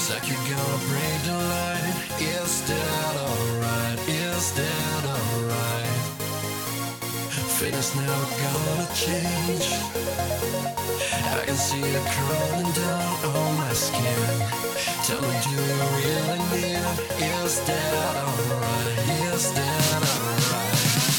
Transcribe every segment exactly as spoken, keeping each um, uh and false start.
like you're gonna break the line. Is that alright? Is that alright? Fate is never gonna change. I can see it crawling down on my skin. Tell me, do you really need it? Is that alright? Is that alright?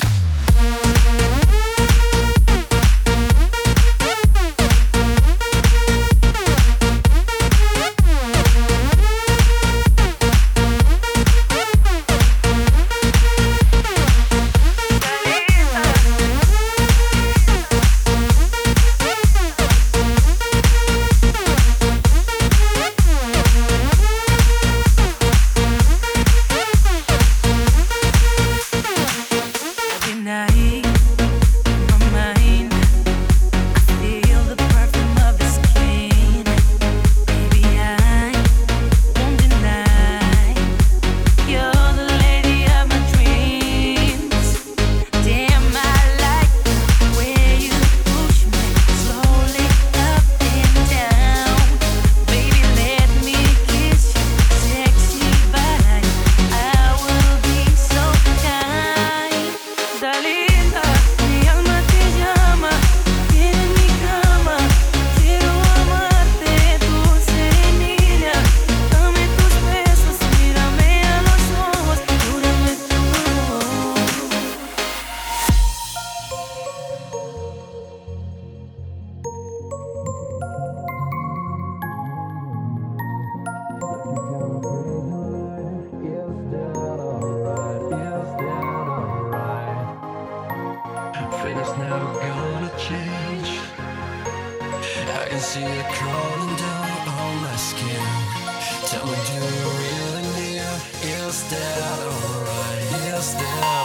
Fate is never gonna change. I can see it crawling down on my skin. Tell me, do you really need it? Is that alright? Is that